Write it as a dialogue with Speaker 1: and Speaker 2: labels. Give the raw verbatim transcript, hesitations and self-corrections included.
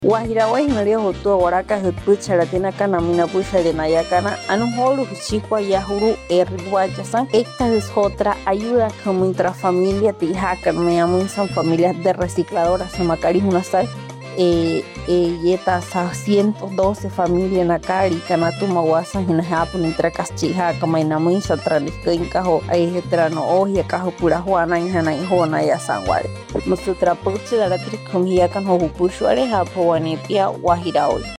Speaker 1: Wahirawa hinaria hotua waraka hutpuchara tena kana mina puchara na yakana anu holu chikwa yahuru erguachasan esta es otra ayuda como intrafamilia tijakan me llaman son familias de recicladoras samacari unasal eh eh yeta sa ciento doce familias na cari kanatu mawasan hina hapun intrakas chiha kama inamin sa traniskin kaho ay hetrano ohia kaho pura juana hina hona ya sangware nusutra puchara trikumia kan ho pushware hapo wanetia wahirawa.